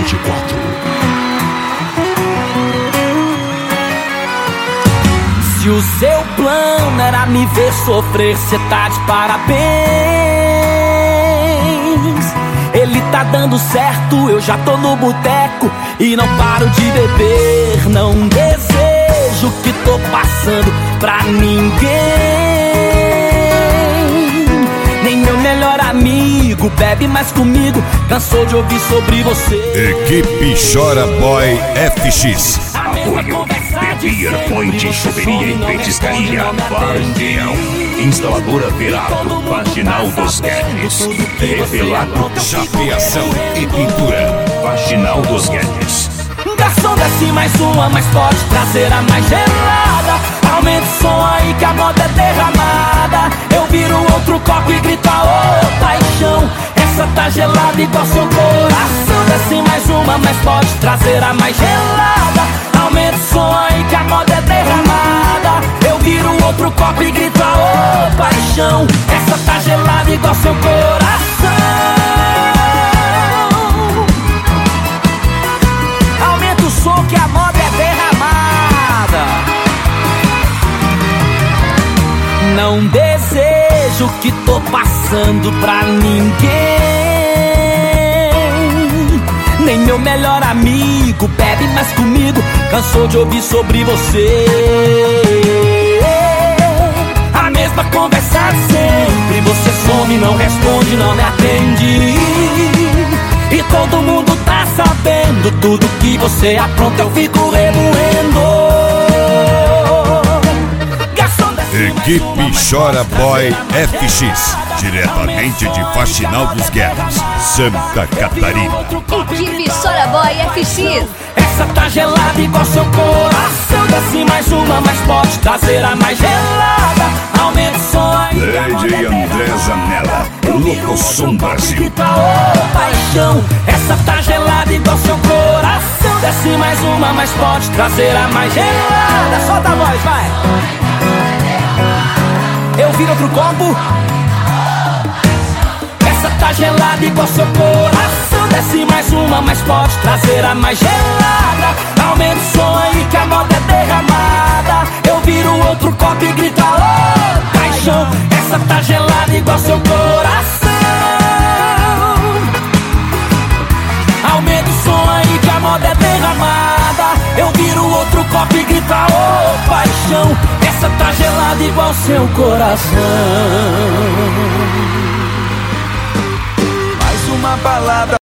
24. Se o seu plano era me ver sofrer, cê tá de parabéns. Ele tá dando certo, eu já tô no boteco e não paro de beber. Não desejo o que tô passando pra ninguém. Nem meu melhor amigo bebe mais comigo, cansou de ouvir sobre você. Equipe Chora Boy FX. Apoio Beer Point, choperia e petiscaria Vardeão, instaladora Verado, Vaginal dos Guedes, Revelato, chapeação e pintura, Vaginal dos Guedes. Garçom, desce mais uma, mas pode trazer a mais gelada. Aumenta o som aí que a moda é derramada. Eu viro outro copo e grito ô paixão, essa tá gelada igual seu coração. Desce mais uma, mas pode trazer a mais gelada. Aumenta o som aí que a moda é derramada. Eu viro outro copo e grito ô paixão, essa tá gelada igual seu coração. Aumenta o som que a moda é derramada. Não desejo o que tô passando pra ninguém. Nem meu melhor amigo bebe mais comigo, cansou de ouvir sobre você. A mesma conversa de sempre, você some, não responde, não me atende. E todo mundo tá sabendo tudo que você apronta, eu fico remoendo. Equipe Chora Boy FX, diretamente de Faxinal dos Guedes, Santa Catarina. Equipe Chora Boy FX. Essa tá gelada igual seu coração. Desce mais uma, mas pode trazer a mais gelada. Aumenta o som aí. Lady André Zanella, Locosom Brasil. Ô paixão, essa tá gelada igual seu coração. Desce mais uma, mas pode trazer a mais gelada. Solta a voz, vai. Eu viro outro copo. Essa tá gelada igual seu coração. Desce mais uma, mas pode trazer a mais gelada. Aumenta o som aí que a moda é derramada. Eu viro outro copo e grito ô paixão, essa tá gelada igual seu coração. Aumenta o som aí que a moda é derramada. Eu viro outro copo e grito ô paixão, essa tá gelada igual seu coração. Mais uma balada